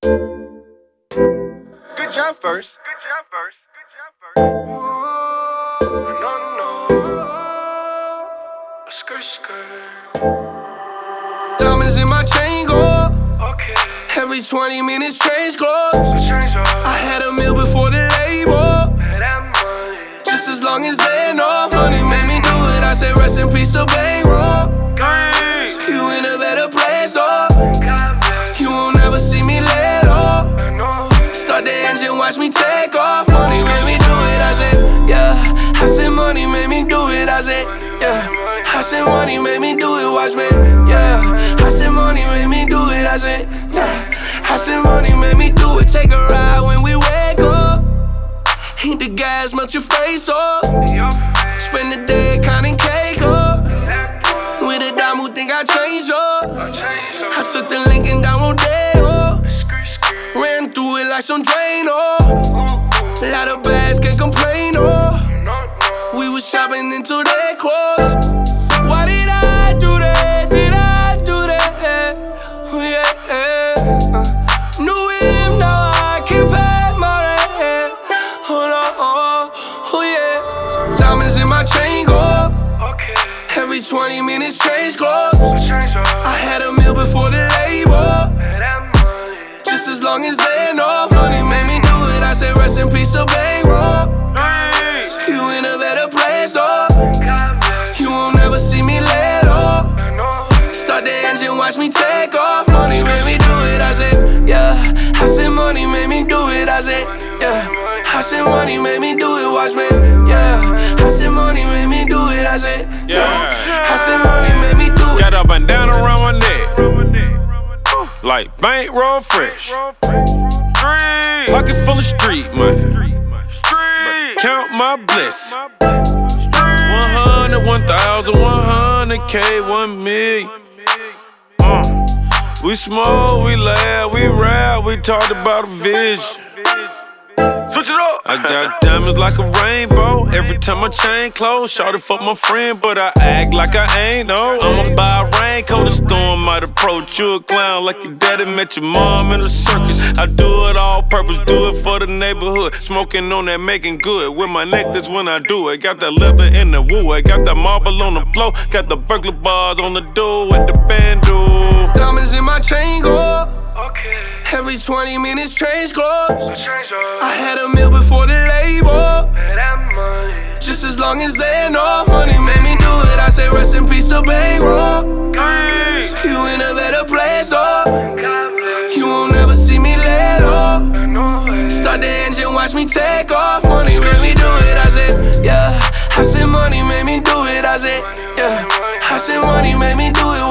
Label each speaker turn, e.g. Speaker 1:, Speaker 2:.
Speaker 1: Good job first.
Speaker 2: Diamonds in my chain go up. Every 20 minutes change clothes. I had a meal before the label. Just as long as they know money made me do it. I say rest in peace to bankroll. You in a better place though. You won't ever see me let off. Start the engine, watch me take off. Money made me do it, I said, yeah. I said money made me do it, I said, yeah. I said money made me do it, watch me, yeah. I said money made me do it, I said, yeah. I said money made me do it. Take a ride when we wake up. Hit the gas, melt your face up. Spend the day counting cake up. With a dime who think I changed up. I took the Lincoln down Rodeo. Ran through it like some Drano. A lot of bags, can't complain, oh. We was shopping until they closed. Why did I do that? Did I do that? Oh yeah. Knew him, now I can't pay my rent. Hold on, oh yeah. Diamonds in my chain go up. Every 20 minutes change clothes. I had a meal before the label. Just as long as they know money made me do it. I say rest in peace to bankroll. You in a better place though. You won't ever see me let off. Start the engine, watch me take off. Money made me do it, I said, yeah. I said money made me do it, I said, yeah. I said money made me do it, watch me, yeah. I said money made me do it, I said, yeah. I said money made me do it.
Speaker 3: Got a bandana around my neck, like bankroll fresh. Pocket full of street money. Count my bliss. 100, 1,000, 100K, 1 million. We smoke, we laugh, we rap, we talked about a vision. Switch it up. I got diamonds like a rainbow. Every time I chain close, shawty fuck my friend, but I act like I ain't no. I'ma buy a raincoat, a storm might approach. You a clown like your daddy met your mom in a circus. I do it all purpose, do it for the neighborhood. Smoking on that, making good. With my necklace when I do it. Got that leather in the woo. I got that marble on the floor. Got the burglar bars on the door with the bando.
Speaker 2: Diamonds in my chain go up. Every 20 minutes change clothes. I had a meal before the label. Just as long as they know money made me do it. I say rest in peace to bankroll. You in a better place though. You won't ever see me let off. Start the engine, watch me take off. Money made me do it, I said, yeah. I said money made me do it, I said, yeah. I said money made me do it.